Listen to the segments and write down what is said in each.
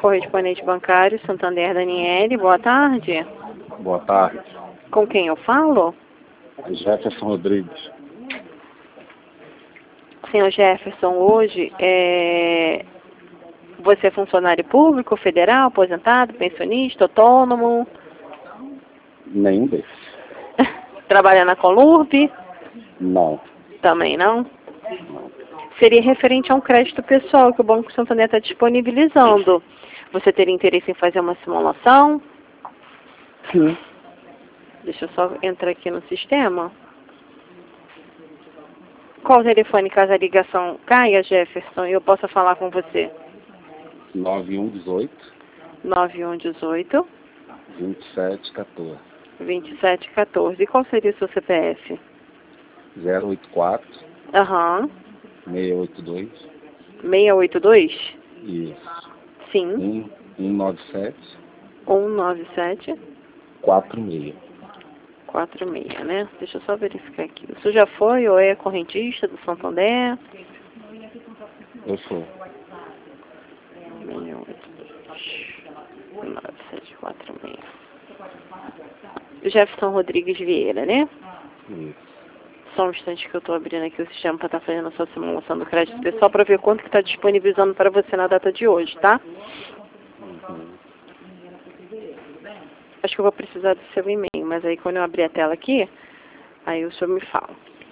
correspondente bancário, Santander Daniele. Boa tarde. Boa tarde. Com quem eu falo? Jefferson Rodrigues. Senhor Jefferson, hoje você é funcionário público, federal, aposentado, pensionista, autônomo? Nenhum desses. Trabalha na Colurb? Não. Também não? Seria referente a um crédito pessoal que o Banco Santander está disponibilizando. Você teria interesse em fazer uma simulação? Sim. Deixa eu só entrar aqui no sistema. Qual o telefone caso a ligação caia, Jefferson, e eu possa falar com você? 9118 9118 2714 2714. E qual seria o seu CPF? 084 Aham. 682. 682? Isso. Sim. 197 197 46. 46, né? Deixa eu só verificar aqui. O senhor já foi ou é correntista do Santander? Eu sou. 9746. Jefferson Rodrigues Vieira, né? Isso. Só um instante que eu estou abrindo aqui o sistema para estar fazendo a sua simulação do crédito pessoal para ver quanto que está disponibilizando para você na data de hoje, tá? Acho que eu vou precisar do seu e-mail, mas aí quando eu abrir a tela aqui, aí o senhor me fala.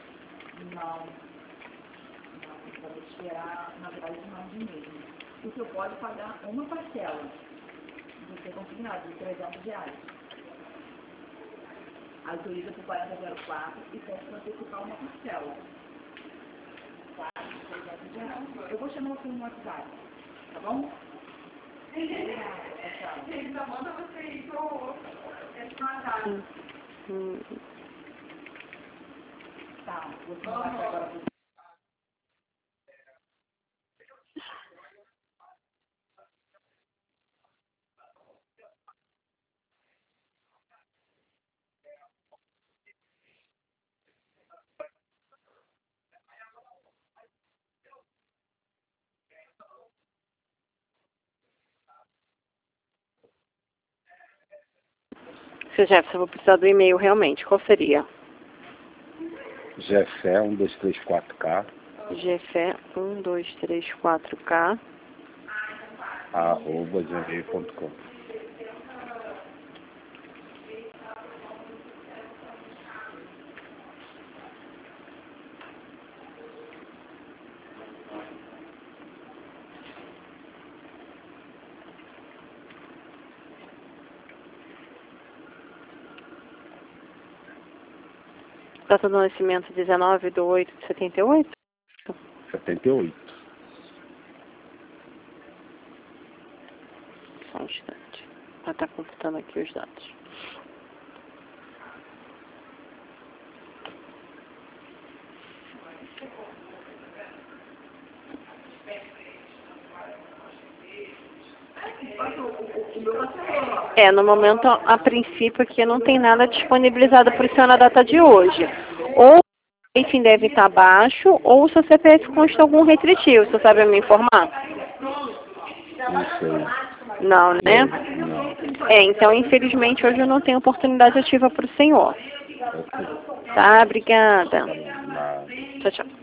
O senhor pode pagar uma parcela do seu consignado de R$300. Autoriza por 4004 e pede para antecipar uma parcela. R$300. Eu vou chamar você no WhatsApp, tá bom? Então, manda você ir pro Tá, vou te mandar agora. Seu Jefferson, eu vou precisar do e-mail realmente. Qual seria? Gfé1234K gfé1234k @gmail.com. Data do nascimento 19/8/78? 78. Só um instante. Ela está computando aqui os dados. No momento, a princípio aqui não tem nada disponibilizado para o senhor na data de hoje. Ou o rating deve estar baixo, ou o seu CPF consta algum restritivo. Você sabe me informar? Não sei. Não, né? Não. Então, infelizmente, hoje eu não tenho oportunidade ativa para o senhor. Tá, obrigada. Nada. Tchau, tchau.